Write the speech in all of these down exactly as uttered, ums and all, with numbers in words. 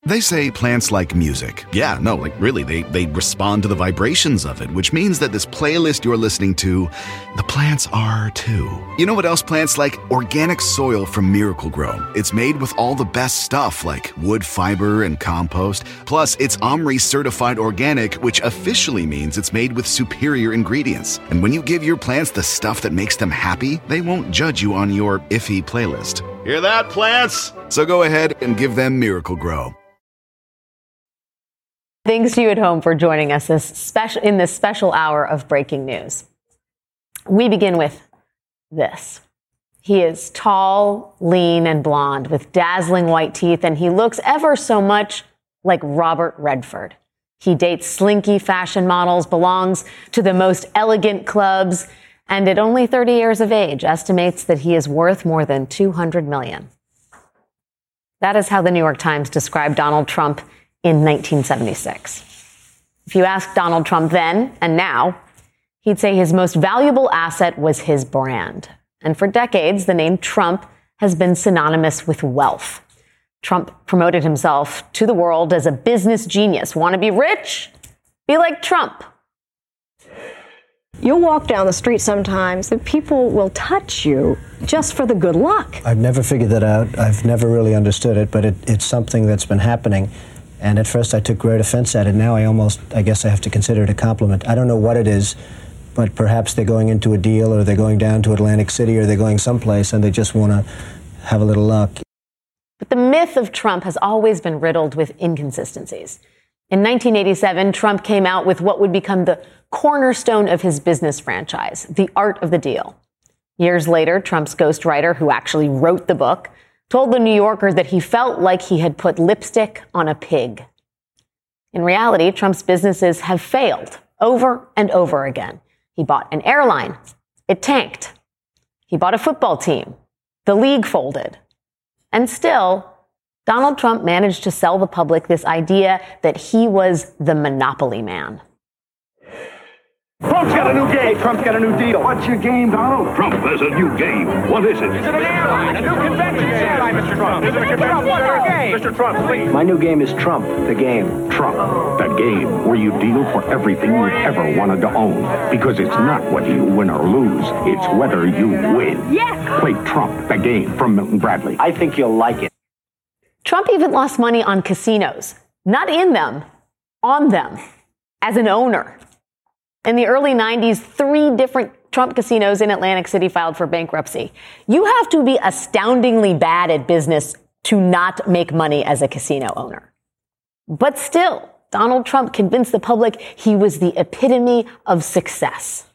They say plants like music. Yeah, no, like really, they, they respond to the vibrations of it, which means that this playlist you're listening to, the plants are too. You know what else plants like? Organic soil from Miracle Grow. It's made with all the best stuff like wood fiber and compost. Plus, it's OMRI certified organic, which officially means it's made with superior ingredients. And when you give your plants the stuff that makes them happy, they won't judge you on your iffy playlist. Hear that, plants? So go ahead and give them Miracle Grow. Thanks to you at home for joining us this special, in this special hour of breaking news. We begin with this. He is tall, lean, and blonde with dazzling white teeth, and he looks ever so much like Robert Redford. He dates slinky fashion models, belongs to the most elegant clubs, and at only thirty years of age, estimates that he is worth more than two hundred million dollars. That is how the New York Times described Donald Trump in nineteen seventy-six. If you ask Donald Trump then and now, he'd say his most valuable asset was his brand. And for decades, the name Trump has been synonymous with wealth. Trump promoted himself to the world as a business genius. Want to be rich? Be like Trump. You'll walk down the street sometimes and people will touch you just for the good luck. I've never figured that out. I've never really understood it, but it, it's something that's been happening. And at first I took great offense at it. Now I almost, I guess I have to consider it a compliment. I don't know what it is, but perhaps they're going into a deal or they're going down to Atlantic City or they're going someplace and they just want to have a little luck. But the myth of Trump has always been riddled with inconsistencies. In nineteen eighty-seven, Trump came out with what would become the cornerstone of his business franchise, The Art of the Deal. Years later, Trump's ghostwriter, who actually wrote the book, told the New Yorker that he felt like he had put lipstick on a pig. In reality, Trump's businesses have failed over and over again. He bought an airline. It tanked. He bought a football team. The league folded. And still, Donald Trump managed to sell the public this idea that he was the monopoly man. Trump's got a new game. Trump's got a new deal. What's your game, Donald? Trump has a new game. What is it? Is it an airline? A new convention center? Mister Trump. Is it a convention center? Mister Trump, please. My new game is Trump, the game. Trump, the game where you deal for everything you've ever wanted to own. Because it's not whether you win or lose. It's whether you win. Yes! Play Trump, the game from Milton Bradley. I think you'll like it. Trump even lost money on casinos. Not in them, on them, as an owner. In the early nineties, three different Trump casinos in Atlantic City filed for bankruptcy. You have to be astoundingly bad at business to not make money as a casino owner. But still, Donald Trump convinced the public he was the epitome of success.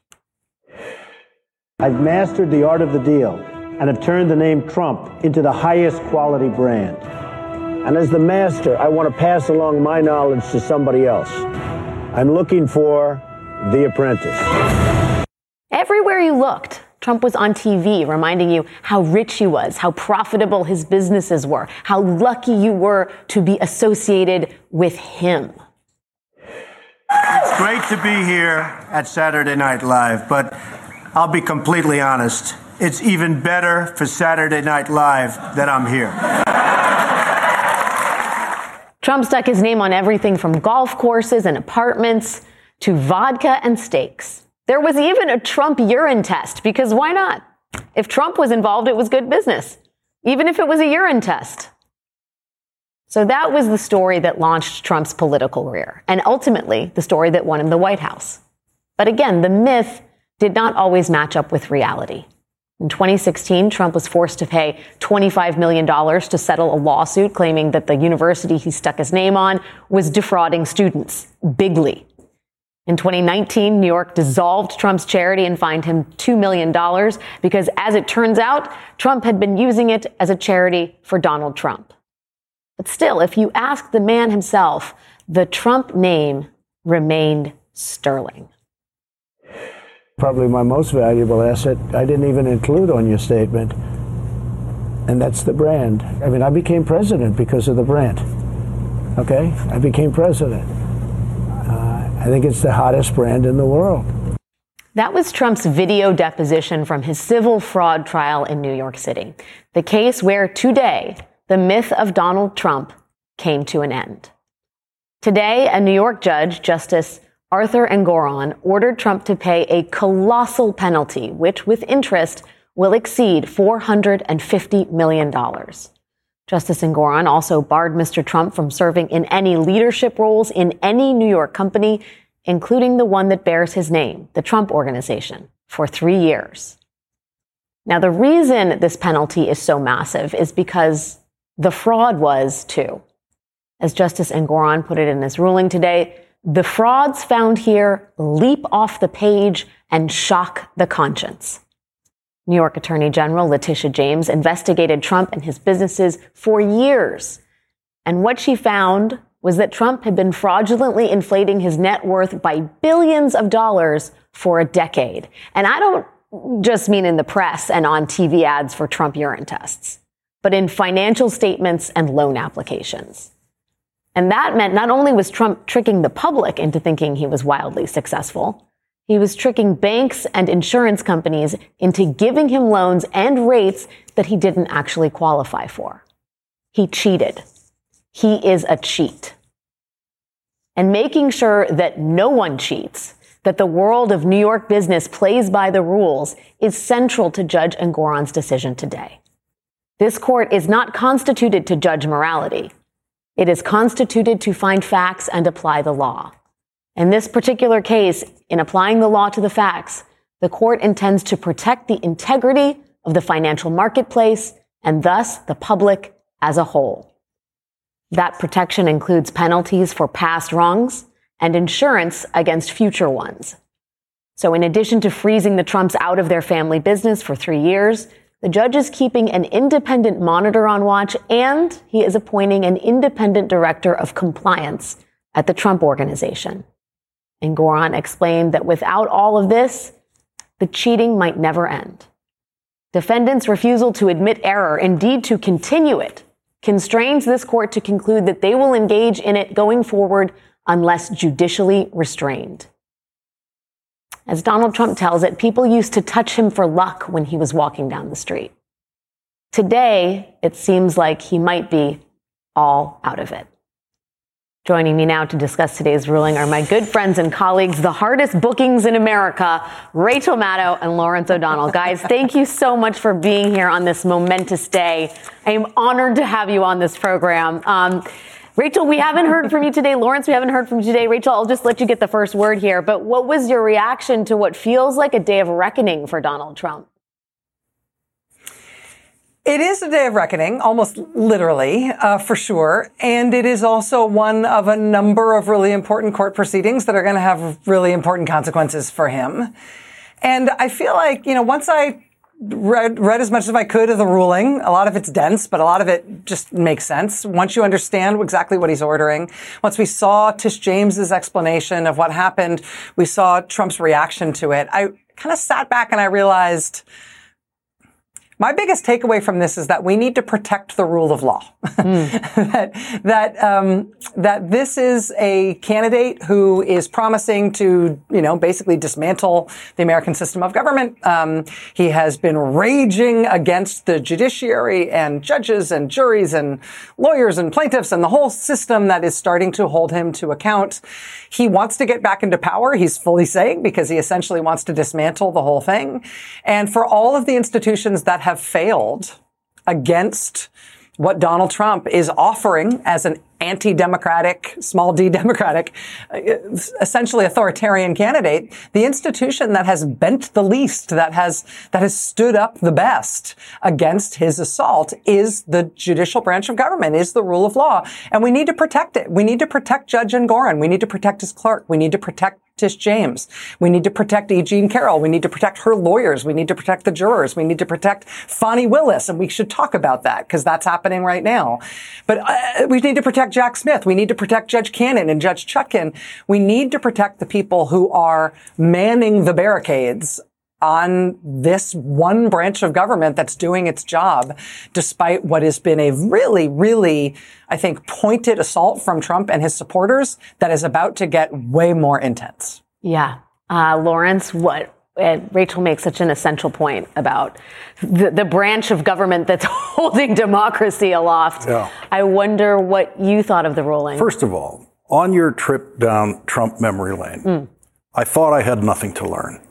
I've mastered the art of the deal and have turned the name Trump into the highest quality brand. And as the master, I want to pass along my knowledge to somebody else. I'm looking for The Apprentice. Everywhere you looked, Trump was on T V reminding you how rich he was, how profitable his businesses were, how lucky you were to be associated with him. It's great to be here at Saturday Night Live, but I'll be completely honest. It's even better for Saturday Night Live that I'm here. Trump stuck his name on everything from golf courses and apartments to vodka and steaks. There was even a Trump urine test, because why not? If Trump was involved, it was good business, even if it was a urine test. So that was the story that launched Trump's political career, and ultimately the story that won him the White House. But again, the myth did not always match up with reality. In twenty sixteen, Trump was forced to pay twenty-five million dollars to settle a lawsuit claiming that the university he stuck his name on was defrauding students bigly. In twenty nineteen, New York dissolved Trump's charity and fined him two million dollars because, as it turns out, Trump had been using it as a charity for Donald Trump. But still, if you ask the man himself, the Trump name remained sterling. Probably my most valuable asset I didn't even include on your statement, and that's the brand. I mean, I became president because of the brand. Okay? I became president. Uh, I think it's the hottest brand in the world. That was Trump's video deposition from his civil fraud trial in New York City. The case where today the myth of Donald Trump came to an end. Today, a New York judge, Justice Arthur Engoron, ordered Trump to pay a colossal penalty, which, with interest, will exceed four hundred fifty million dollars. Justice Engoron also barred Mister Trump from serving in any leadership roles in any New York company, including the one that bears his name, the Trump Organization, for three years. Now, the reason this penalty is so massive is because the fraud was, too. As Justice Engoron put it in his ruling today, the frauds found here leap off the page and shock the conscience. New York Attorney General Letitia James investigated Trump and his businesses for years. And what she found was that Trump had been fraudulently inflating his net worth by billions of dollars for a decade. And I don't just mean in the press and on T V ads for Trump urine tests, but in financial statements and loan applications. And that meant not only was Trump tricking the public into thinking he was wildly successful, he was tricking banks and insurance companies into giving him loans and rates that he didn't actually qualify for. He cheated. He is a cheat. And making sure that no one cheats, that the world of New York business plays by the rules, is central to Judge Engoron's decision today. This court is not constituted to judge morality. It is constituted to find facts and apply the law. In this particular case, in applying the law to the facts, the court intends to protect the integrity of the financial marketplace and thus the public as a whole. That protection includes penalties for past wrongs and insurance against future ones. So in addition to freezing the Trumps out of their family business for three years, the judge is keeping an independent monitor on watch, and he is appointing an independent director of compliance at the Trump Organization. Engoron explained that without all of this, the cheating might never end. Defendants' refusal to admit error, indeed to continue it, constrains this court to conclude that they will engage in it going forward unless judicially restrained. As Donald Trump tells it, people used to touch him for luck when he was walking down the street. Today, it seems like he might be all out of it. Joining me now to discuss today's ruling are my good friends and colleagues, the hardest bookings in America, Rachel Maddow and Lawrence O'Donnell. Guys, thank you so much for being here on this momentous day. I am honored to have you on this program. Um, Rachel, we haven't heard from you today. Lawrence, we haven't heard from you today. Rachel, I'll just let you get the first word here. But what was your reaction to what feels like a day of reckoning for Donald Trump? It is a day of reckoning, almost literally, uh, for sure. And it is also one of a number of really important court proceedings that are going to have really important consequences for him. And I feel like, you know, once I read, read as much as I could of the ruling, a lot of it's dense, but a lot of it just makes sense. Once you understand exactly what he's ordering, once we saw Tish James's explanation of what happened, we saw Trump's reaction to it, I kind of sat back and I realized my biggest takeaway from this is that we need to protect the rule of law. Mm. that that um, that this is a candidate who is promising to, you know, basically dismantle the American system of government. Um, he has been raging against the judiciary and judges and juries and lawyers and plaintiffs and the whole system that is starting to hold him to account. He wants to get back into power, he's fully saying, because he essentially wants to dismantle the whole thing. And for all of the institutions that have failed against what Donald Trump is offering as an anti-democratic, small d democratic, essentially authoritarian candidate, the institution that has bent the least, that has, that has stood up the best against his assault is the judicial branch of government, is the rule of law. And we need to protect it. We need to protect Judge Engoron. We need to protect his clerk. We need to protect Tish James. We need to protect E. Jean Carroll. We need to protect her lawyers. We need to protect the jurors. We need to protect Fani Willis. And we should talk about that because that's happening right now. But uh, we need to protect Jack Smith. We need to protect Judge Cannon and Judge Chutkan. We need to protect the people who are manning the barricades on this one branch of government that's doing its job, despite what has been a really, really, I think, pointed assault from Trump and his supporters that is about to get way more intense. Yeah. Uh, Lawrence, what And Rachel makes such an essential point about the, the branch of government that's holding democracy aloft. Yeah. I wonder what you thought of the ruling. First of all, on your trip down Trump memory lane, mm. I thought I had nothing to learn.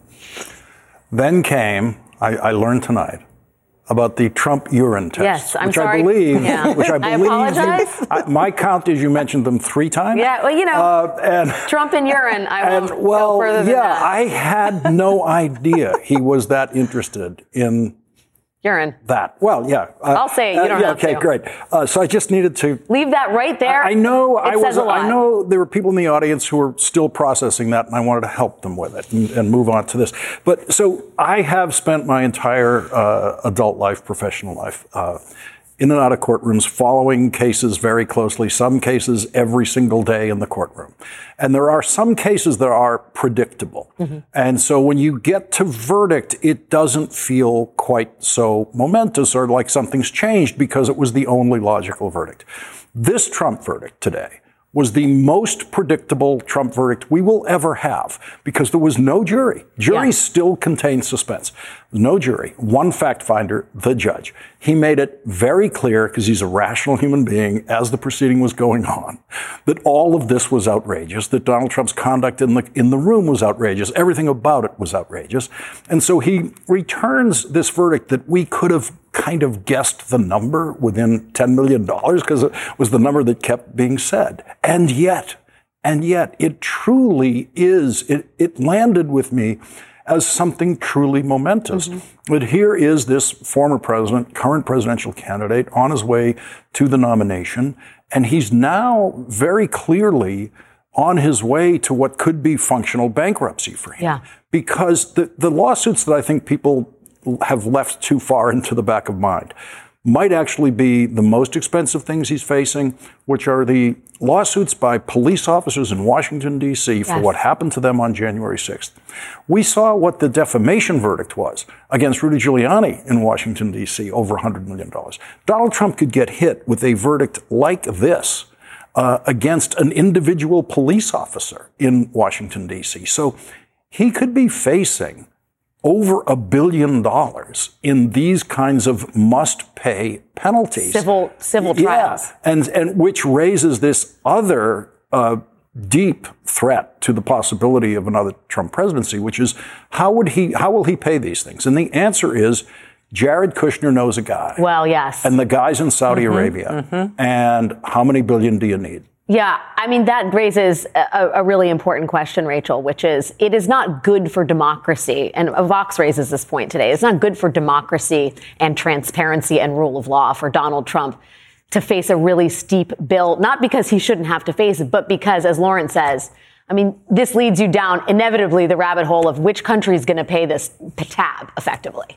Then came, I, I learned tonight, about the Trump urine test. Yes, I'm which sorry. I believe, yeah. which I believe. I apologize. I, my count is you mentioned them three times. Yeah, well, you know, uh, and, Trump and urine. I and, won't well, go further than yeah, that. I had no idea he was that interested in urine. That. Well, yeah. Uh, I'll say it. You uh, don't yeah, have okay, to. Okay, great. Uh, so I just needed to leave that right there. I, I know. It I says was. a lot. I know there were people in the audience who were still processing that, and I wanted to help them with it and, and move on to this. But so I have spent my entire uh, adult life, professional life, uh, in and out of courtrooms, following cases very closely. Some cases every single day in the courtroom, and there are some cases that are predictable. Mm-hmm. And so when you get to verdict, it doesn't feel quite so momentous or like something's changed because it was the only logical verdict. This Trump verdict today was the most predictable Trump verdict we will ever have because there was no jury. Juries yeah. still contain suspense. No jury. One fact finder, the judge. He made it very clear, because he's a rational human being, as the proceeding was going on, that all of this was outrageous, that Donald Trump's conduct in the in the room was outrageous. Everything about it was outrageous. And so he returns this verdict that we could have kind of guessed the number within ten million dollars, because it was the number that kept being said. And yet, and yet, it truly is, it, it landed with me as something truly momentous. Mm-hmm. But here is this former president, current presidential candidate, on his way to the nomination, and he's now very clearly on his way to what could be functional bankruptcy for him. Yeah. Because the, the lawsuits that I think people have left too far into the back of mind might actually be the most expensive things he's facing, which are the lawsuits by police officers in Washington, D C for yes. what happened to them on January sixth. We saw what the defamation verdict was against Rudy Giuliani in Washington, D C, over one hundred million dollars. Donald Trump could get hit with a verdict like this uh, against an individual police officer in Washington, D C. So he could be facing over a billion dollars in these kinds of must-pay penalties. Civil civil trials. Yeah, and, and which raises this other uh, deep threat to the possibility of another Trump presidency, which is how would he, how will he pay these things? And the answer is Jared Kushner knows a guy. Well, yes. And the guy's in Saudi mm-hmm, Arabia. Mm-hmm. And how many billion do you need? Yeah, I mean, that raises a, a really important question, Rachel, which is it is not good for democracy. And Vox raises this point today. It's not good for democracy and transparency and rule of law for Donald Trump to face a really steep bill, not because he shouldn't have to face it, but because, as Lawrence says, I mean, this leads you down inevitably the rabbit hole of which country is going to pay this tab effectively.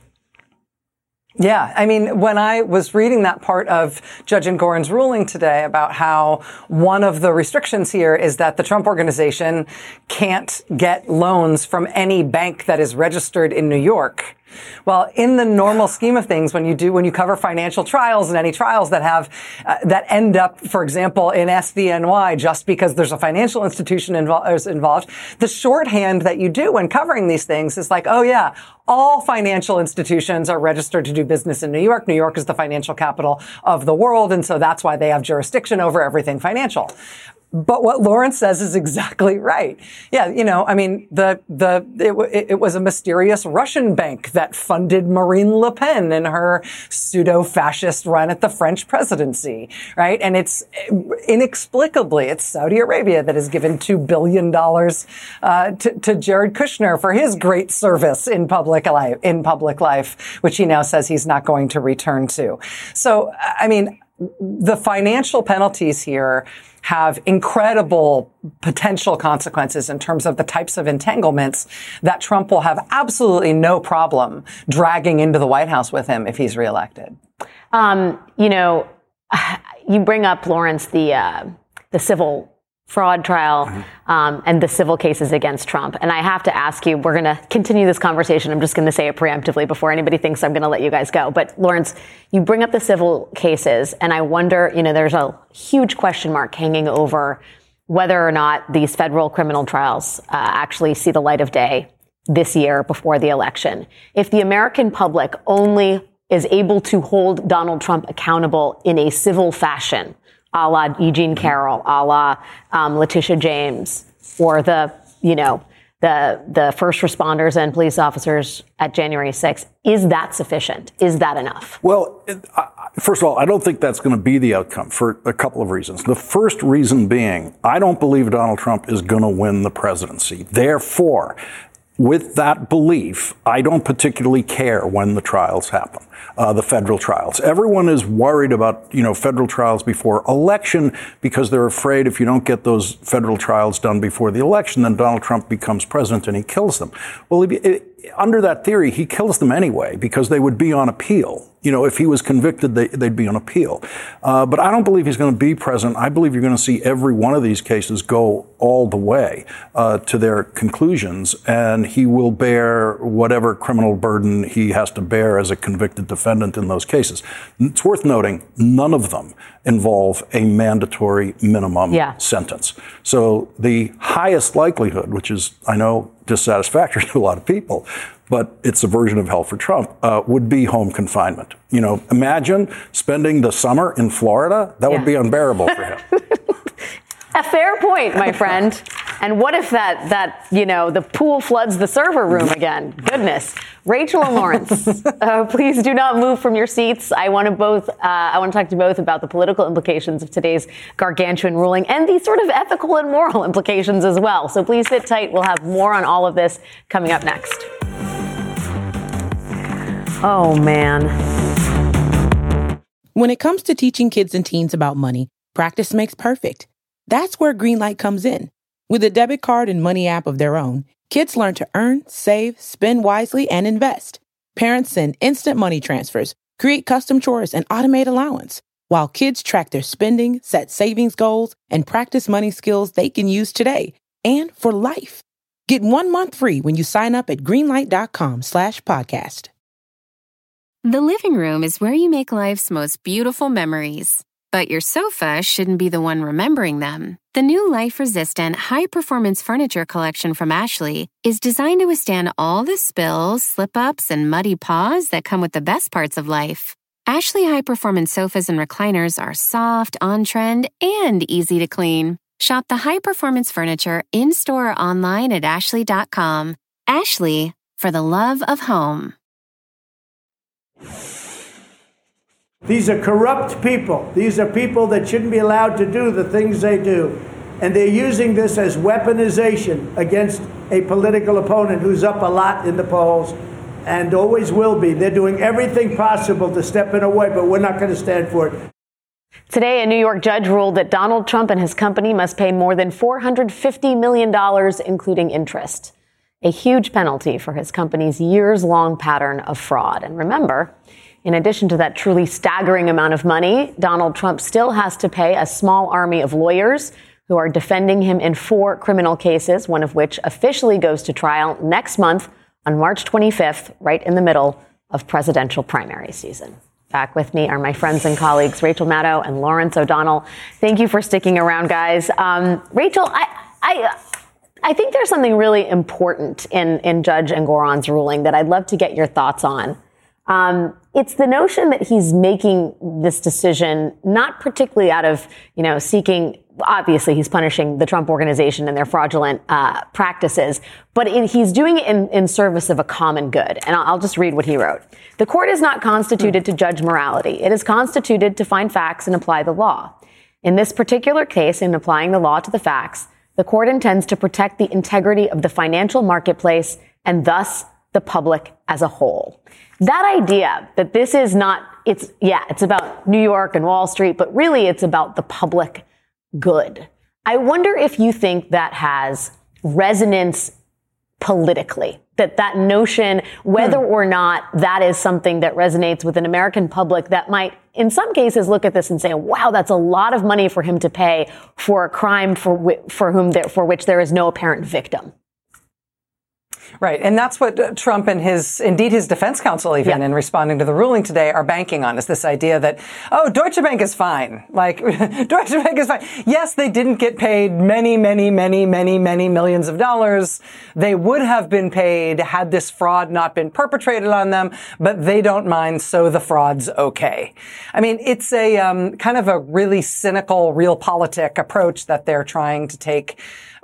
Yeah, I mean, when I was reading that part of Judge Engoron's ruling today about how one of the restrictions here is that the Trump Organization can't get loans from any bank that is registered in New York. Well, in the normal scheme of things, when you do, when you cover financial trials and any trials that have, uh, that end up, for example, in S D N Y, just because there's a financial institution invo- involved, the shorthand that you do when covering these things is like, oh yeah, all financial institutions are registered to do business in New York. New York is the financial capital of the world, and so that's why they have jurisdiction over everything financial. But what Lawrence says is exactly right. Yeah, you know, I mean, the the it, it was a mysterious Russian bank that funded Marine Le Pen in her pseudo-fascist run at the French presidency, right? And it's inexplicably, it's Saudi Arabia that has given two billion dollars uh, to, to Jared Kushner for his great service in public life, in public life, which he now says he's not going to return to. So, I mean, the financial penalties here have incredible potential consequences in terms of the types of entanglements that Trump will have absolutely no problem dragging into the White House with him if he's reelected. Um, you know, you bring up, Lawrence, the uh, the civil fraud trial um, and the civil cases against Trump. And I have to ask you, we're going to continue this conversation. I'm just going to say it preemptively before anybody thinks I'm going to let you guys go. But Lawrence, you bring up the civil cases, and I wonder, you know, there's a huge question mark hanging over whether or not these federal criminal trials uh, actually see the light of day this year before the election. If the American public only is able to hold Donald Trump accountable in a civil fashion, a la E. Jean Carroll, a la um, Letitia James, or the, you know, the the first responders and police officers at January sixth, is that sufficient? Is that enough? Well, it, I, first of all, I don't think that's going to be the outcome for a couple of reasons. The first reason being, I don't believe Donald Trump is going to win the presidency. Therefore, with that belief, I don't particularly care when the trials happen, uh, the federal trials. Everyone is worried about, you know, federal trials before election because they're afraid if you don't get those federal trials done before the election, then Donald Trump becomes president and he kills them. Well, it, it, under that theory, he kills them anyway because they would be on appeal. You know, if he was convicted, they, they'd be on appeal. Uh, but I don't believe he's going to be president. I believe you're going to see every one of these cases go all the way uh, to their conclusions, and he will bear whatever criminal burden he has to bear as a convicted defendant in those cases. It's worth noting, none of them involve a mandatory minimum yeah. sentence. So the highest likelihood, which is, I know, dissatisfactory to a lot of people, but it's a version of hell for Trump, uh, would be home confinement. You know, imagine spending the summer in Florida. That yeah. would be unbearable for him. A fair point, my friend. And what if that, that you know, the pool floods the server room again? Goodness. Rachel and Lawrence, uh, please do not move from your seats. I want to both. Uh, I want to talk to you both about the political implications of today's gargantuan ruling and the sort of ethical and moral implications as well. So please sit tight. We'll have more on all of this coming up next. Oh, man. When it comes to teaching kids and teens about money, practice makes perfect. That's where Greenlight comes in. With a debit card and money app of their own, kids learn to earn, save, spend wisely, and invest. Parents send instant money transfers, create custom chores, and automate allowance, while kids track their spending, set savings goals, and practice money skills they can use today and for life. Get one month free when you sign up at greenlight.com slash podcast. The living room is where you make life's most beautiful memories. But your sofa shouldn't be the one remembering them. The new life-resistant, high-performance furniture collection from Ashley is designed to withstand all the spills, slip-ups, and muddy paws that come with the best parts of life. Ashley high-performance sofas and recliners are soft, on-trend, and easy to clean. Shop the high-performance furniture in-store or online at ashley dot com. Ashley, for the love of home. These are corrupt people. These are people that shouldn't be allowed to do the things they do. And they're using this as weaponization against a political opponent who's up a lot in the polls and always will be. They're doing everything possible to step in a way, but we're not going to stand for it. Today, a New York judge ruled that Donald Trump and his company must pay more than four hundred fifty million dollars, including interest. A huge penalty for his company's years-long pattern of fraud. And remember, in addition to that truly staggering amount of money, Donald Trump still has to pay a small army of lawyers who are defending him in four criminal cases, one of which officially goes to trial next month on March twenty-fifth, right in the middle of presidential primary season. Back with me are my friends and colleagues, Rachel Maddow and Lawrence O'Donnell. Thank you for sticking around, guys. Um, Rachel, I, I, I think there's something really important in, in Judge Engoron's ruling that I'd love to get your thoughts on. Um, it's the notion that he's making this decision not particularly out of, you know, seeking, obviously he's punishing the Trump organization and their fraudulent uh, practices, but in, he's doing it in, in service of a common good. And I'll, I'll just read what he wrote. The court is not constituted to judge morality. It is constituted to find facts and apply the law. In this particular case, in applying the law to the facts, the court intends to protect the integrity of the financial marketplace and thus the public as a whole. That idea that this is not, it's, yeah, it's about New York and Wall Street, but really it's about the public good. I wonder if you think that has resonance politically, that that notion, whether hmm. or not that is something that resonates with an American public that might, in some cases, look at this and say, wow, that's a lot of money for him to pay for a crime for, for whom there, for which there is no apparent victim. Right. And that's what Trump and his, indeed his defense counsel even, yeah. in responding to the ruling today, are banking on, is this idea that, oh, Deutsche Bank is fine. Like, Deutsche Bank is fine. Yes, they didn't get paid many, many, many, many, many millions of dollars. They would have been paid had this fraud not been perpetrated on them, but they don't mind, so the fraud's okay. I mean, it's a um, kind of a really cynical, realpolitik approach that they're trying to take,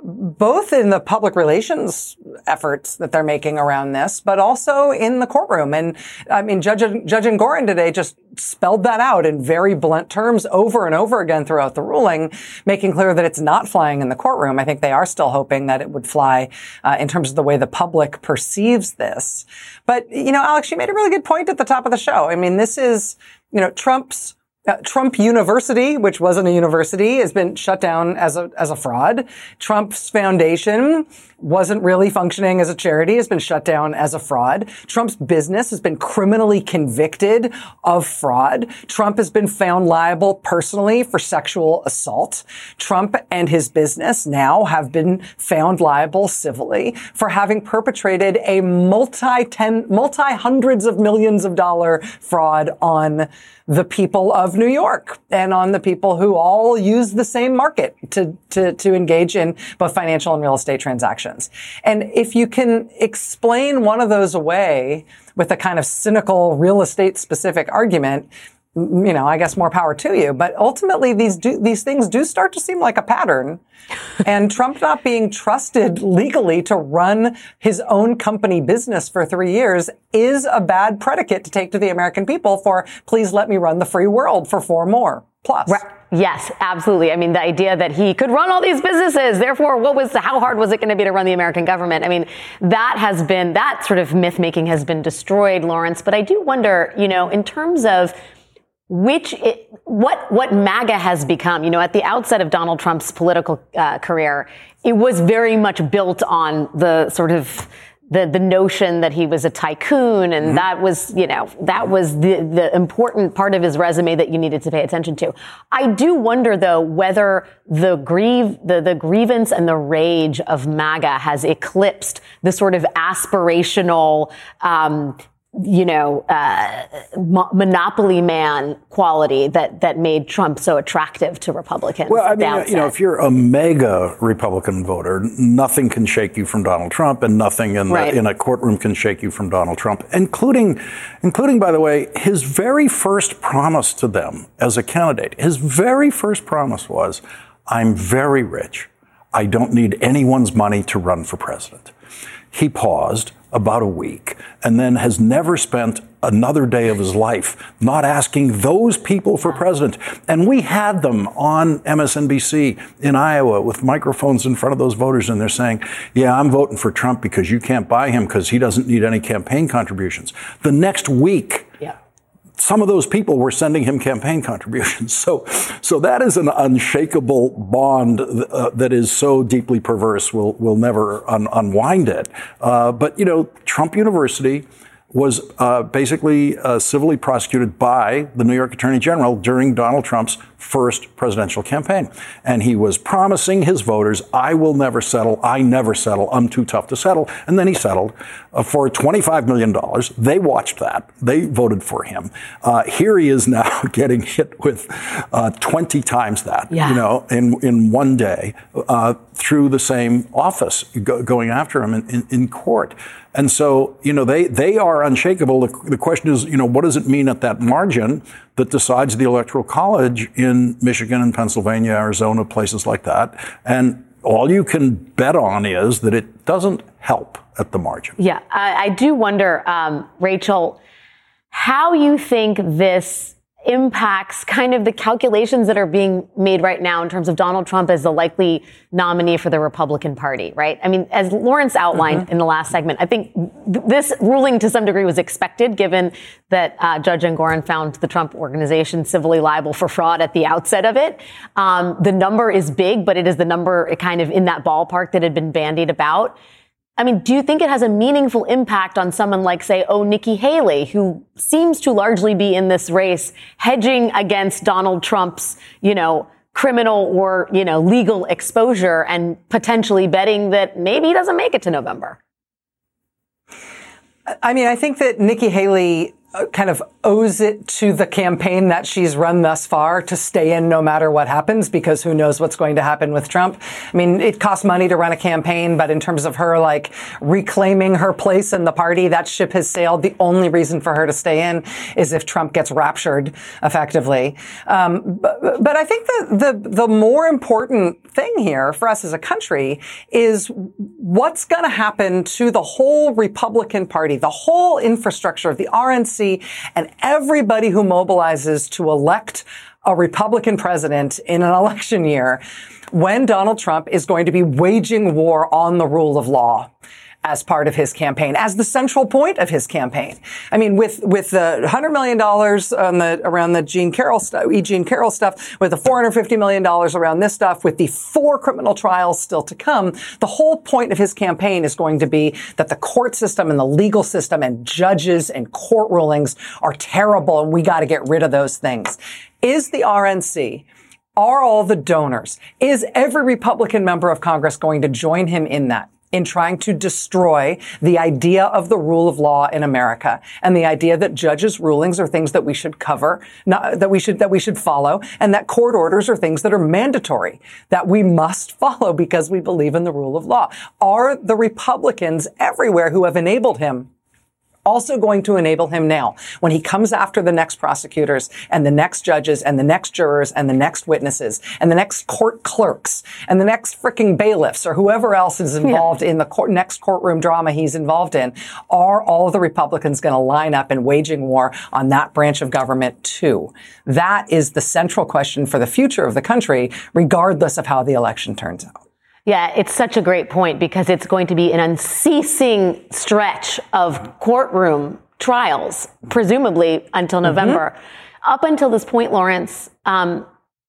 both in the public relations efforts that they're making around this, but also in the courtroom. And I mean, Judge, Judge Engoron today just spelled that out in very blunt terms over and over again throughout the ruling, making clear that it's not flying in the courtroom. I think they are still hoping that it would fly uh, in terms of the way the public perceives this. But, you know, Alex, you made a really good point at the top of the show. I mean, this is, you know, Trump's Uh, Trump University, which wasn't a university, has been shut down as a as a fraud. Trump's foundation wasn't really functioning as a charity, has been shut down as a fraud. Trump's business has been criminally convicted of fraud. Trump has been found liable personally for sexual assault. Trump and his business now have been found liable civilly for having perpetrated a multi ten, multi hundreds of millions of dollar fraud on the people of New York and on the people who all use the same market to, to, to engage in both financial and real estate transactions. And if you can explain one of those away with a kind of cynical real estate specific argument, you know, I guess more power to you. But ultimately, these do, these things do start to seem like a pattern. And Trump not being trusted legally to run his own company business for three years is a bad predicate to take to the American people for, please let me run the free world for four more plus. Right. Yes, absolutely. I mean, the idea that he could run all these businesses, therefore, what was, how hard was it going to be to run the American government? I mean, that has been, that sort of myth making has been destroyed, Lawrence. But I do wonder, you know, in terms of Which, it, what, what MAGA has become, you know, at the outset of Donald Trump's political uh, career, it was very much built on the sort of the, the notion that he was a tycoon. And mm-hmm. that was, you know, that was the, the important part of his resume that you needed to pay attention to. I do wonder, though, whether the grieve, the, the grievance and the rage of MAGA has eclipsed the sort of aspirational, um, you know, uh, mo- monopoly man quality that, that made Trump so attractive to Republicans. Well, I mean, you know, if you're a mega Republican voter, nothing can shake you from Donald Trump, and nothing in, right. the, in a courtroom can shake you from Donald Trump, including, including, by the way, his very first promise to them as a candidate. His very first promise was, I'm very rich. I don't need anyone's money to run for president. He paused about a week and then has never spent another day of his life not asking those people for president. And we had them on M S N B C in Iowa with microphones in front of those voters, and they're saying, yeah, I'm voting for Trump because you can't buy him because he doesn't need any campaign contributions. The next week, yeah. some of those people were sending him campaign contributions. So, so that is an unshakable bond uh, that is so deeply perverse. We'll, we'll never un- unwind it. Uh, but, you know, Trump University was uh, basically uh, civilly prosecuted by the New York Attorney General during Donald Trump's first presidential campaign. And he was promising his voters, I will never settle, I never settle, I'm too tough to settle. And then he settled uh, for twenty-five million dollars. They watched that. They voted for him. Uh, here he is now getting hit with uh, twenty times that, yeah. you know, in, in one day uh, through the same office go, going after him in, in, in court. And so, you know, they, they are unshakable. The, the question is, you know, what does it mean at that margin that decides the Electoral College in Michigan and Pennsylvania, Arizona, places like that? And all you can bet on is that it doesn't help at the margin. Yeah, I, I do wonder, um, Rachel, how you think this impacts kind of the calculations that are being made right now in terms of Donald Trump as the likely nominee for the Republican Party, right? I mean, as Lawrence outlined mm-hmm. in the last segment, I think th- this ruling to some degree was expected, given that uh, Judge Engoron found the Trump organization civilly liable for fraud at the outset of it. Um, the number is big, but it is the number kind of in that ballpark that had been bandied about. I mean, do you think it has a meaningful impact on someone like, say, oh, Nikki Haley, who seems to largely be in this race hedging against Donald Trump's, you know, criminal or, you know, legal exposure and potentially betting that maybe he doesn't make it to November? I mean, I think that Nikki Haley kind of owes it to the campaign that she's run thus far to stay in no matter what happens, because who knows what's going to happen with Trump. I mean, it costs money to run a campaign, but in terms of her, like, reclaiming her place in the party, that ship has sailed. The only reason for her to stay in is if Trump gets raptured, effectively. Um, but, but I think the, the, the more important thing here for us as a country is what's going to happen to the whole Republican Party, the whole infrastructure of the R N C, and everybody who mobilizes to elect a Republican president in an election year when Donald Trump is going to be waging war on the rule of law as part of his campaign, as the central point of his campaign. I mean, with, with the one hundred million dollars on the, around the Jean Carroll stuff, E. Jean Carroll stuff, with the four hundred fifty million dollars around this stuff, with the four criminal trials still to come, the whole point of his campaign is going to be that the court system and the legal system and judges and court rulings are terrible, and we got to get rid of those things. Is the R N C, are all the donors, is every Republican member of Congress going to join him in that? In trying to destroy the idea of the rule of law in America and the idea that judges' rulings are things that we should cover, not, that we should, that we should follow, and that court orders are things that are mandatory, that we must follow because we believe in the rule of law. Are the Republicans everywhere who have enabled him also going to enable him now when he comes after the next prosecutors and the next judges and the next jurors and the next witnesses and the next court clerks and the next fricking bailiffs or whoever else is involved yeah. in the court, next courtroom drama he's involved in? Are all of the Republicans going to line up in waging war on that branch of government too? That is the central question for the future of the country, regardless of how the election turns out. Yeah, it's such a great point because it's going to be an unceasing stretch of courtroom trials, presumably until November. Mm-hmm. Up until this point, Lawrence, um,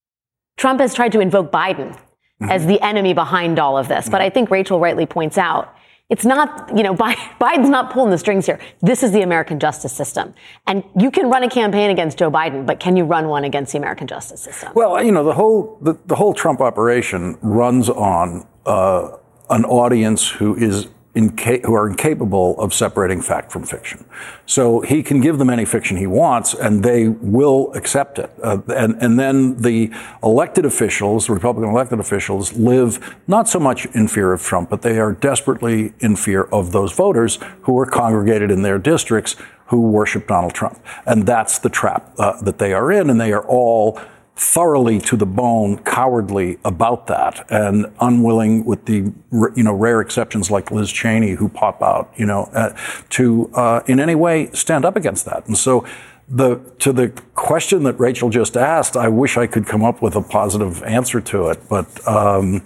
Trump has tried to invoke Biden mm-hmm. as the enemy behind all of this. Mm-hmm. But I think Rachel rightly points out, it's not, you know, Biden's not pulling the strings here. This is the American justice system. And you can run a campaign against Joe Biden, but can you run one against the American justice system? Well, you know, the whole the, the whole Trump operation runs on uh, an audience who is inca- who are incapable of separating fact from fiction. So he can give them any fiction he wants, and they will accept it. Uh, and, and then the elected officials, Republican elected officials, live not so much in fear of Trump, but they are desperately in fear of those voters who are congregated in their districts who worship Donald Trump. And that's the trap uh, that they are in, and they are all thoroughly to the bone cowardly about that and unwilling, with the, you know, rare exceptions like Liz Cheney who pop out, you know, uh, to uh, in any way stand up against that. And so the to the question that Rachel just asked, I wish I could come up with a positive answer to it, but um,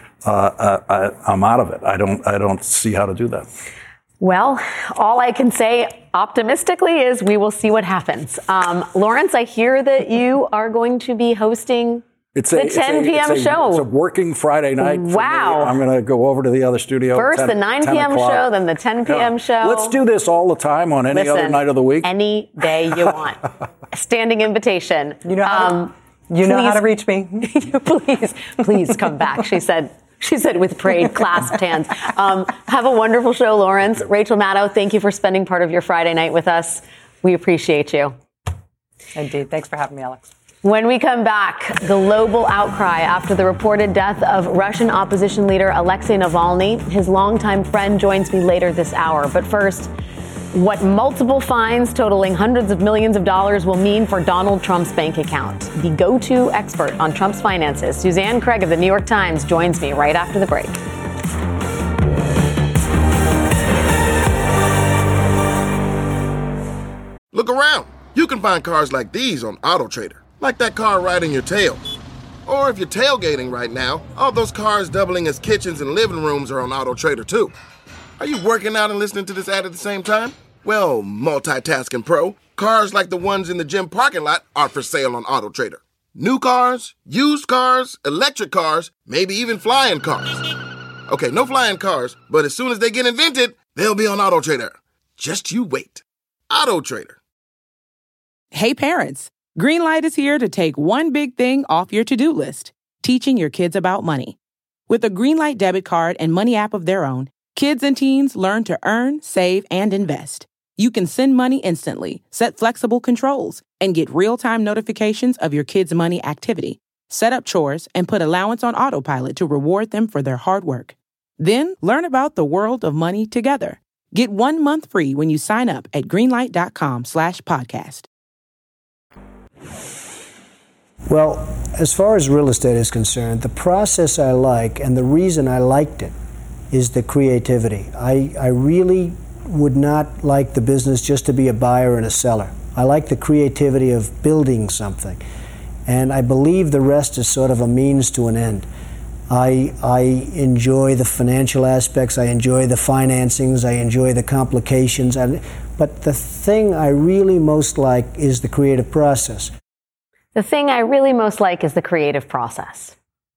uh, I, I'm out of it. I don't I don't see how to do that. Well, all I can say optimistically is we will see what happens. Um, Lawrence, I hear that you are going to be hosting it's the a, ten p.m. p.m. show. It's a working Friday night. Wow. I'm going to go over to the other studio. First ten, the nine p.m. show, then the ten p.m. Yeah. show. Let's do this all the time on any Listen, other night of the week. Any day you want. Standing invitation. You know how um, to, you know please, how to reach me. please, please come back. She said. She said with parade clasped hands. Um, have a wonderful show, Lawrence. Rachel Maddow, thank you for spending part of your Friday night with us. We appreciate you. Indeed. Thanks for having me, Alex. When we come back, global outcry after the reported death of Russian opposition leader Alexei Navalny. His longtime friend joins me later this hour. But first, what multiple fines totaling hundreds of millions of dollars will mean for Donald Trump's bank account. The go-to expert on Trump's finances, Suzanne Craig of the New York Times, joins me right after the break. Look around. You can find cars like these on AutoTrader, like that car riding your tail. Or if you're tailgating right now, all those cars doubling as kitchens and living rooms are on AutoTrader too. Are you working out and listening to this ad at the same time? Well, multitasking pro, cars like the ones in the gym parking lot are for sale on AutoTrader. New cars, used cars, electric cars, maybe even flying cars. Okay, no flying cars, but as soon as they get invented, they'll be on AutoTrader. Just you wait. AutoTrader. Hey parents, Greenlight is here to take one big thing off your to-do list, teaching your kids about money. With a Greenlight debit card and money app of their own, Kids and teens learn to earn, save, and invest. You can send money instantly, set flexible controls, and get real-time notifications of your kids' money activity. Set up chores and put allowance on autopilot to reward them for their hard work. Then learn about the world of money together. Get one month free when you sign up at greenlight.com slash podcast. Well, as far as real estate is concerned, the process I like, and the reason I liked it, is the creativity. I, I really would not like the business just to be a buyer and a seller. I like the creativity of building something. And I believe the rest is sort of a means to an end. I, I enjoy the financial aspects, I enjoy the financings, I enjoy the complications. I, but the thing I really most like is the creative process. The thing I really most like is the creative process.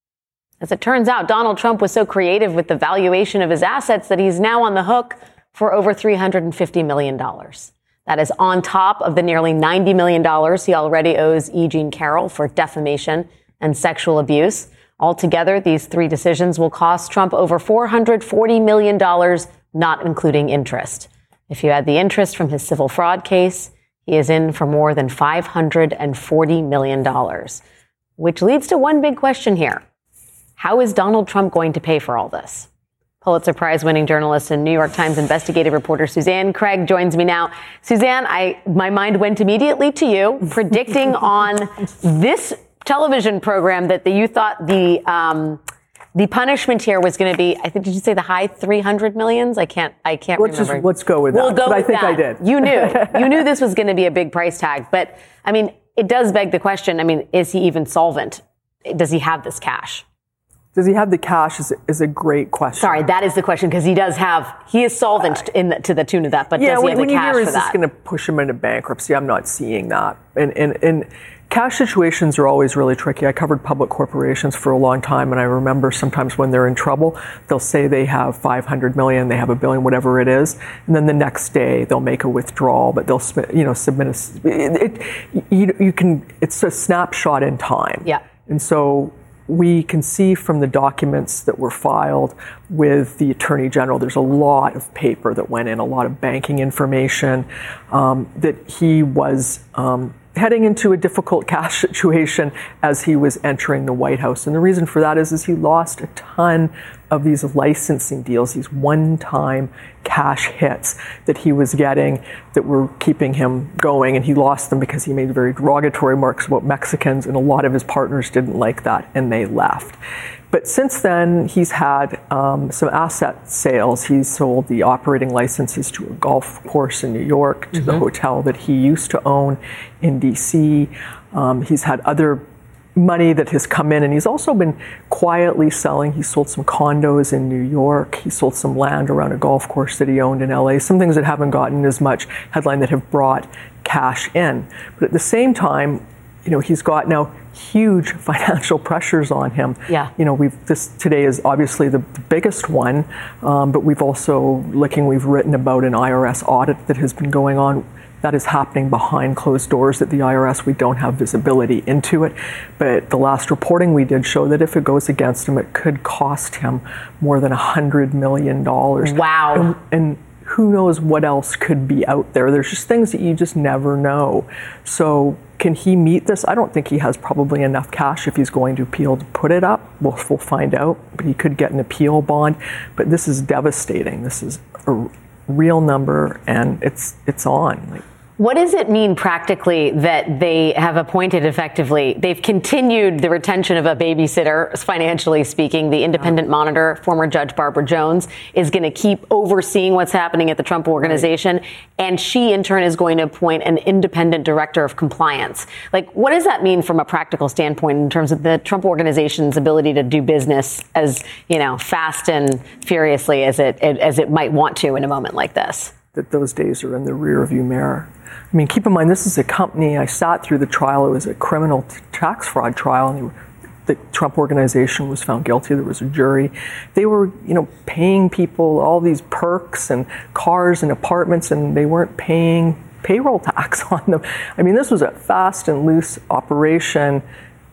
As it turns out, Donald Trump was so creative with the valuation of his assets that he's now on the hook for over three hundred fifty million dollars. That is on top of the nearly ninety million dollars he already owes E. Jean Carroll for defamation and sexual abuse. Altogether, these three decisions will cost Trump over four hundred forty million dollars, not including interest. If you add the interest from his civil fraud case, he is in for more than five hundred forty million dollars. Which leads to one big question here. How is Donald Trump going to pay for all this? Pulitzer Prize-winning journalist and New York Times investigative reporter Suzanne Craig joins me now. Suzanne, I my mind went immediately to you, predicting on this television program that the, you thought the um, the punishment here was going to be, I think, did you say the high three hundred millions? I can't, I can't let's remember. Just, let's go with we'll that. Go but with I think that. I did. You knew. You knew this was going to be a big price tag. But, I mean, it does beg the question, I mean, is he even solvent? Does he have this cash? Does he have the cash is, is a great question. Sorry, that is the question, because he does have, he is solvent in the, to the tune of that, but yeah, does he have when, the when cash you hear for is that? this going to push him into bankruptcy? I'm not seeing that. And, and, and cash situations are always really tricky. I covered public corporations for a long time, and I remember sometimes when they're in trouble, they'll say they have five hundred million, they have a billion, whatever it is, and then the next day they'll make a withdrawal, but they'll you know submit a, it, it, you, you can, it's a snapshot in time. Yeah. And so we can see from the documents that were filed with the Attorney General, there's a lot of paper that went in, a lot of banking information, um, that he was um, heading into a difficult cash situation as he was entering the White House. And the reason for that is, is he lost a ton of these licensing deals, these one-time cash hits that he was getting that were keeping him going. And he lost them because he made very derogatory remarks about Mexicans, and a lot of his partners didn't like that, and they left. But since then, he's had um, some asset sales. He's sold the operating licenses to a golf course in New York, to mm-hmm. the hotel that he used to own in D C. Um, he's had other money that has come in, and he's also been quietly selling. He sold some condos in New York. He sold some land around a golf course that he owned in L A, some things that haven't gotten as much headline that have brought cash in. But at the same time, you know, he's got now huge financial pressures on him. Yeah. You know, we've this today is obviously the, the biggest one, um, but we've also looking. We've written about an I R S audit that has been going on. That is happening behind closed doors at the I R S. We don't have visibility into it. But the last reporting we did show that if it goes against him, it could cost him more than one hundred million dollars. Wow. And, and who knows what else could be out there. There's just things that you just never know. So can he meet this? I don't think he has probably enough cash if he's going to appeal to put it up. We'll, we'll find out. But he could get an appeal bond. But this is devastating. This is a real number, and it's it's on. Like, what does it mean practically that they have appointed effectively? They've continued the retention of a babysitter, financially speaking. The independent monitor, former Judge Barbara Jones, is going to keep overseeing what's happening at the Trump Organization. Right. And she, in turn, is going to appoint an independent director of compliance. Like, what does that mean from a practical standpoint in terms of the Trump Organization's ability to do business as, you know, fast and furiously as it as it might want to in a moment like this? That those days are in the rearview mirror. I mean, keep in mind, this is a company, I sat through the trial, it was a criminal t- tax fraud trial, and they were, the Trump Organization was found guilty, there was a jury. They were, you know, paying people all these perks and cars and apartments, and they weren't paying payroll tax on them. I mean, this was a fast and loose operation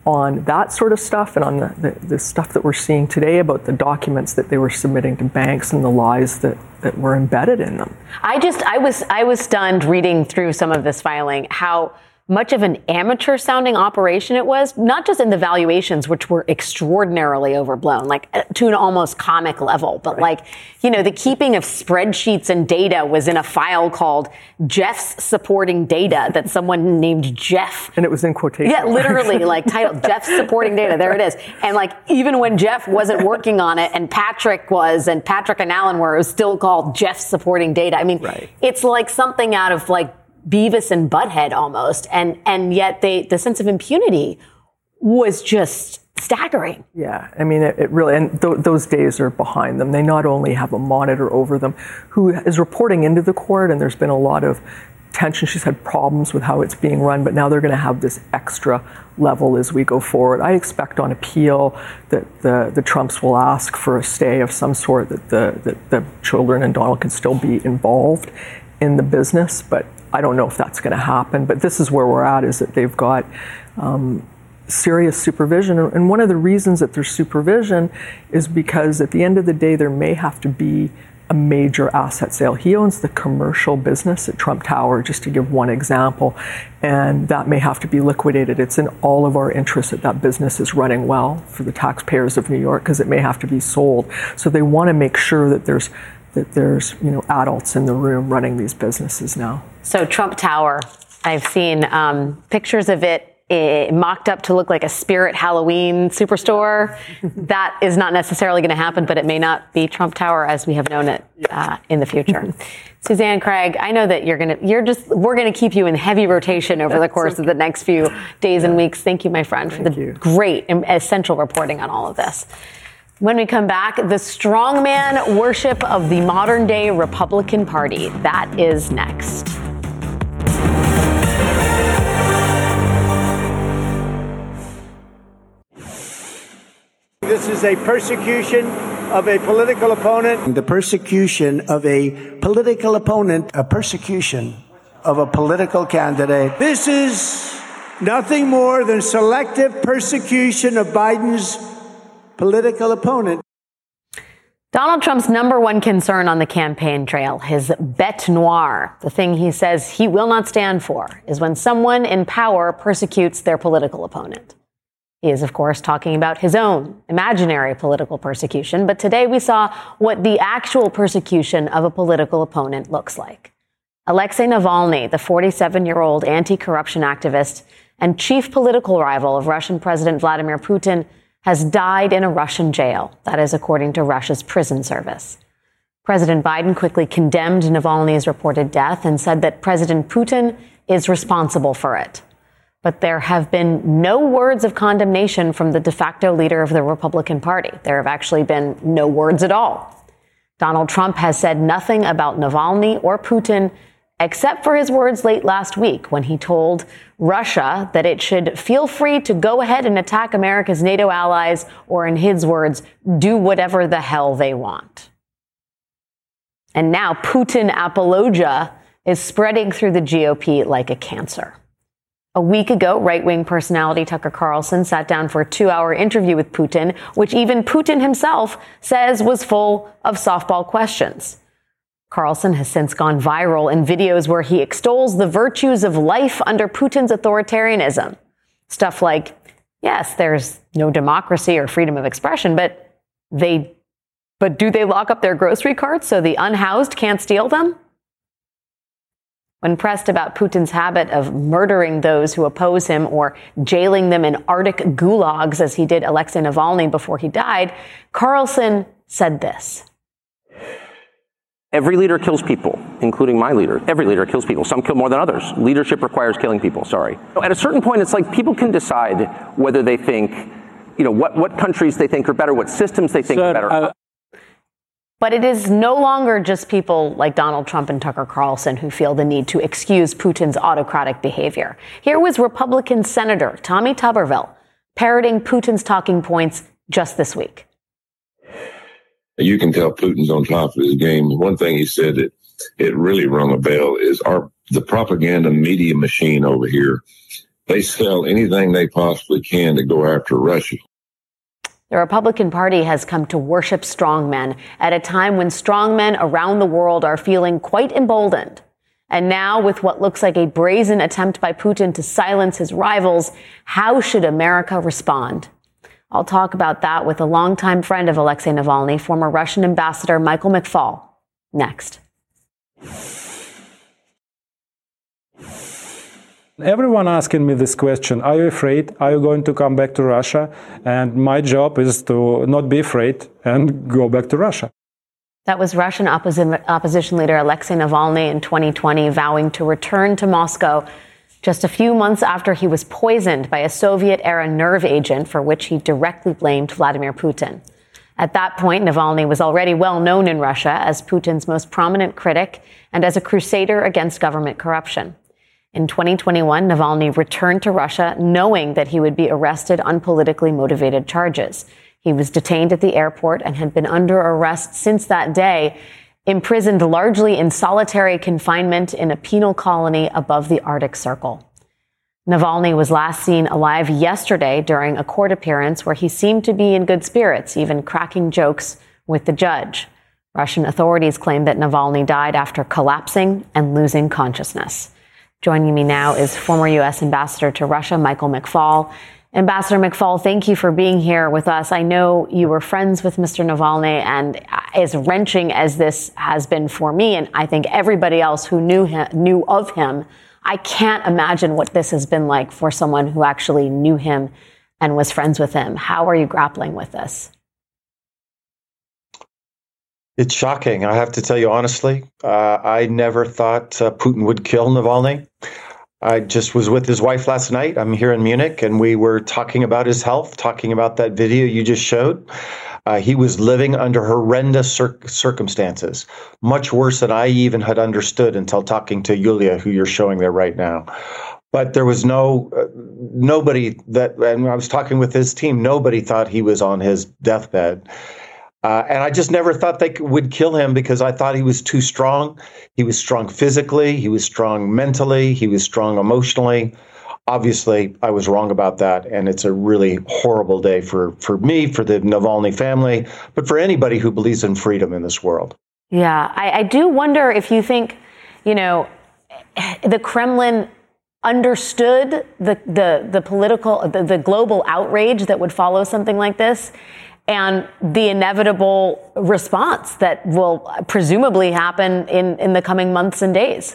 on that sort of stuff and on the, the, the stuff that we're seeing today about the documents that they were submitting to banks and the lies that, that were embedded in them. I just, I was, I was stunned reading through some of this filing, how much of an amateur sounding operation it was, not just in the valuations, which were extraordinarily overblown, like to an almost comic level, but right. like, you know, the keeping of spreadsheets and data was in a file called Jeff's supporting data that someone named Jeff. And it was in quotation. Yeah, literally like titled Jeff's supporting data. There it is. And like, even when Jeff wasn't working on it and Patrick was, and Patrick and Alan were, it was still called Jeff's supporting data. I mean, right. it's like something out of like Beavis and Butthead almost, and and yet they the sense of impunity was just staggering. Yeah, I mean it, it really, and th- those days are behind them. They not only have a monitor over them who is reporting into the court, and there's been a lot of tension. She's had problems with how it's being run, but now they're going to have this extra level as we go forward. I expect on appeal that the the Trumps will ask for a stay of some sort, that the that the children and Donald can still be involved in the business, but I don't know if that's going to happen. But this is where we're at, is that they've got um, serious supervision. And one of the reasons that there's supervision is because at the end of the day, there may have to be a major asset sale. He owns the commercial business at Trump Tower, just to give one example, and that may have to be liquidated. It's in all of our interests that that business is running well for the taxpayers of New York, because it may have to be sold. So they want to make sure that there's that there's, you know, adults in the room running these businesses now. So Trump Tower, I've seen um, pictures of it, it mocked up to look like a Spirit Halloween superstore. That is not necessarily going to happen, but it may not be Trump Tower as we have known it uh, in the future. Suzanne Craig, I know that you're going to, you're just, we're going to keep you in heavy rotation over the course okay. of the next few days yeah. and weeks. Thank you, my friend, Thank for the you. great and essential reporting on all of this. When we come back, the strongman worship of the modern day Republican Party. That is next. This is a persecution of a political opponent. The persecution of a political opponent, a persecution of a political candidate. This is nothing more than selective persecution of Biden's political opponent. Donald Trump's number one concern on the campaign trail, his bête noire, the thing he says he will not stand for, is when someone in power persecutes their political opponent. He is, of course, talking about his own imaginary political persecution, but today we saw what the actual persecution of a political opponent looks like. Alexei Navalny, the forty-seven-year-old anti-corruption activist and chief political rival of Russian President Vladimir Putin, has died in a Russian jail. That is according to Russia's prison service. President Biden quickly condemned Navalny's reported death and said that President Putin is responsible for it. But there have been no words of condemnation from the de facto leader of the Republican Party. There have actually been no words at all. Donald Trump has said nothing about Navalny or Putin, except for his words late last week when he told Russia that it should feel free to go ahead and attack America's NATO allies, or in his words, do whatever the hell they want. And now Putin apologia is spreading through the G O P like a cancer. A week ago, right-wing personality Tucker Carlson sat down for a two-hour interview with Putin, which even Putin himself says was full of softball questions. Carlson has since gone viral in videos where he extols the virtues of life under Putin's authoritarianism. Stuff like, yes, there's no democracy or freedom of expression, but they, but do they lock up their grocery carts so the unhoused can't steal them? When pressed about Putin's habit of murdering those who oppose him or jailing them in Arctic gulags, as he did Alexei Navalny before he died, Carlson said this. Every leader kills people, including my leader. Every leader kills people. Some kill more than others. Leadership requires killing people, sorry. At a certain point, it's like people can decide whether they think, you know, what, what countries they think are better, what systems they think Sir, are better. Uh, But it is no longer just people like Donald Trump and Tucker Carlson who feel the need to excuse Putin's autocratic behavior. Here was Republican Senator Tommy Tuberville parroting Putin's talking points just this week. You can tell Putin's on top of his game. One thing he said that it really rung a bell is our the propaganda media machine over here They sell anything they possibly can to go after Russia. The Republican Party has come to worship strongmen at a time when strongmen around the world are feeling quite emboldened. And now, with what looks like a brazen attempt by Putin to silence his rivals, how should America respond? I'll talk about that with a longtime friend of Alexei Navalny, former Russian ambassador Michael McFaul, next. Everyone asking me this question, are you afraid? Are you going to come back to Russia? And my job is to not be afraid and go back to Russia. That was Russian opposi- opposition leader Alexei Navalny in twenty twenty, vowing to return to Moscow just a few months after he was poisoned by a Soviet-era nerve agent for which he directly blamed Vladimir Putin. At that point, Navalny was already well known in Russia as Putin's most prominent critic and as a crusader against government corruption. In twenty twenty-one, Navalny returned to Russia knowing that he would be arrested on politically motivated charges. He was detained at the airport and had been under arrest since that day, imprisoned largely in solitary confinement in a penal colony above the Arctic Circle. Navalny was last seen alive yesterday during a court appearance where he seemed to be in good spirits, even cracking jokes with the judge. Russian authorities claim that Navalny died after collapsing and losing consciousness. Joining me now is former U S Ambassador to Russia, Michael McFaul. Ambassador McFaul, thank you for being here with us. I know you were friends with Mister Navalny, and as wrenching as this has been for me, and I think everybody else who knew him, knew of him, I can't imagine what this has been like for someone who actually knew him and was friends with him. How are you grappling with this? It's shocking. I have to tell you honestly, uh, I never thought uh, Putin would kill Navalny. I just was with his wife last night. I'm here in Munich, and we were talking about his health, talking about that video you just showed. Uh, he was living under horrendous cir- circumstances, much worse than I even had understood until talking to Yulia, who you're showing there right now. But there was no, uh, nobody that, and I was talking with his team, nobody thought he was on his deathbed. Uh, and I just never thought they would kill him because I thought he was too strong. He was strong physically. He was strong mentally. He was strong emotionally. Obviously, I was wrong about that. And it's a really horrible day for, for me, for the Navalny family, but for anybody who believes in freedom in this world. Yeah, I, I do wonder if you think, you know, the Kremlin understood the, the, the political, the, the global outrage that would follow something like this, and the inevitable response that will presumably happen in, in the coming months and days.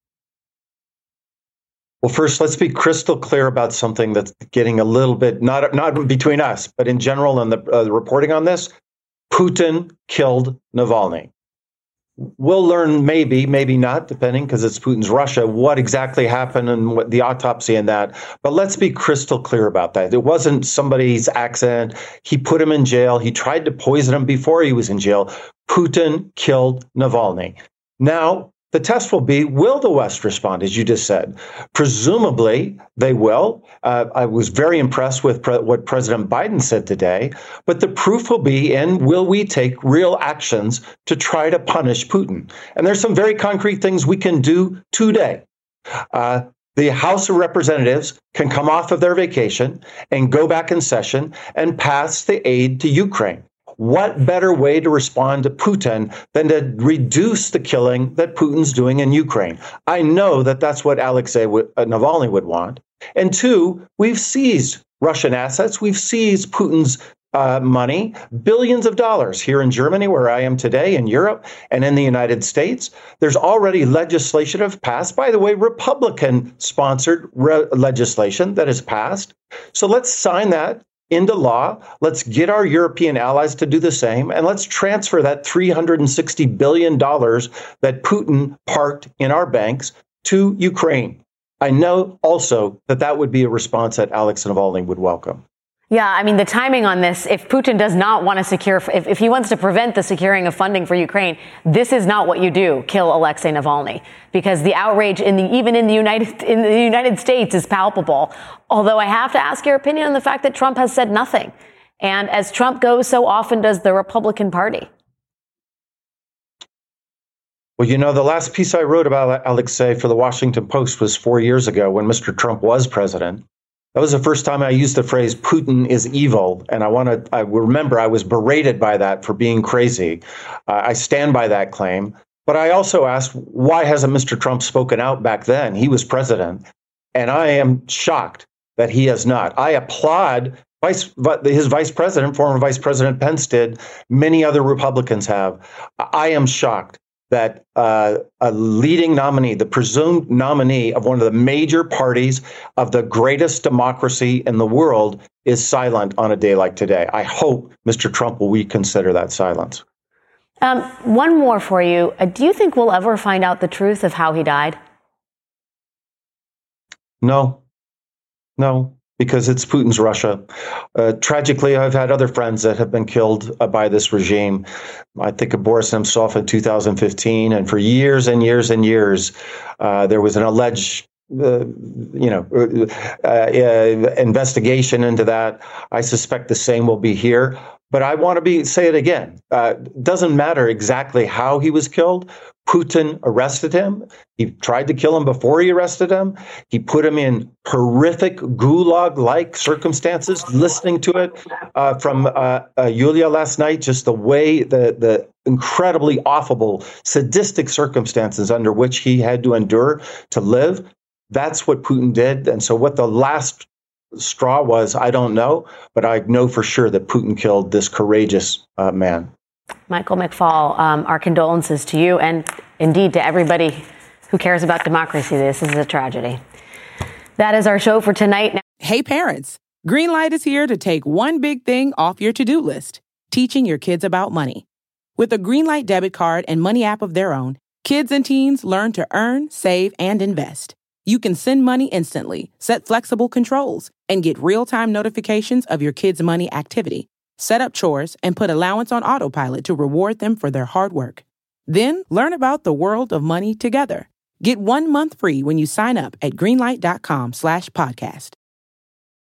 Well, first, let's be crystal clear about something that's getting a little bit, not, not between us, but in general in the, uh, the reporting on this. Putin killed Navalny. We'll learn maybe, maybe not, depending, because it's Putin's Russia, what exactly happened and what the autopsy and that. But let's be crystal clear about that. It wasn't somebody's accident. He put him in jail. He tried to poison him before he was in jail. Putin killed Navalny. Now, the test will be, will the West respond, as you just said? Presumably, they will. Uh, I was very impressed with pre- what President Biden said today. But the proof will be in, will we take real actions to try to punish Putin? And there's some very concrete things we can do today. Uh, the House of Representatives can come off of their vacation and go back in session and pass the aid to Ukraine. What better way to respond to Putin than to reduce the killing that Putin's doing in Ukraine? I know that that's what Alexei Navalny would want. And two, we've seized Russian assets. We've seized Putin's uh, money, billions of dollars here in Germany, where I am today, in Europe, and in the United States. There's already legislation have passed, by the way, Republican-sponsored re- legislation that has passed. So let's sign that into law. Let's get our European allies to do the same, and let's transfer that three hundred sixty billion dollars that Putin parked in our banks to Ukraine. I know also that that would be a response that Alex Navalny would welcome. Yeah, I mean, the timing on this, if Putin does not want to secure, if, if he wants to prevent the securing of funding for Ukraine, this is not what you do, kill Alexei Navalny, because the outrage in the, even in the United, in the United States is palpable. Although I have to ask your opinion on the fact that Trump has said nothing. And as Trump goes, so often does the Republican Party. Well, you know, the last piece I wrote about Alexei for the Washington Post was four years ago when Mister Trump was president. That was the first time I used the phrase Putin is evil. And I want to I remember I was berated by that for being crazy. Uh, I stand by that claim. But I also asked, why hasn't Mister Trump spoken out back then? He was president. And I am shocked that he has not. I applaud Vice, his vice president, former Vice President Pence did. Many other Republicans have. I am shocked that uh, a leading nominee, the presumed nominee of one of the major parties of the greatest democracy in the world, is silent on a day like today. I hope Mister Trump will reconsider that silence. Um, one more for you. Uh, do you think we'll ever find out the truth of how he died? No. No. Because it's Putin's Russia. Uh, tragically, I've had other friends that have been killed uh, by this regime. I think of Boris Nemtsov in two thousand fifteen, and for years and years and years, uh, there was an alleged, uh, you know, uh, uh, investigation into that. I suspect the same will be here. But I want to be say it again. Uh, doesn't matter exactly how he was killed. Putin arrested him. He tried to kill him before he arrested him. He put him in horrific gulag-like circumstances. Listening to it uh, from uh, uh, Yulia last night, just the way, the the incredibly awful, sadistic circumstances under which he had to endure to live. That's what Putin did. And so what the last straw was, I don't know, but I know for sure that Putin killed this courageous uh, man. Michael McFaul, um, our condolences to you and indeed to everybody who cares about democracy. This is a tragedy. That is our show for tonight. Hey, parents, Greenlight is here to take one big thing off your to-do list, teaching your kids about money. With a Greenlight debit card and money app of their own, kids and teens learn to earn, save, and invest. You can send money instantly, set flexible controls, and get real-time notifications of your kids' money activity. Set up chores and put allowance on autopilot to reward them for their hard work. Then learn about the world of money together. Get one month free when you sign up at greenlight.com slash podcast.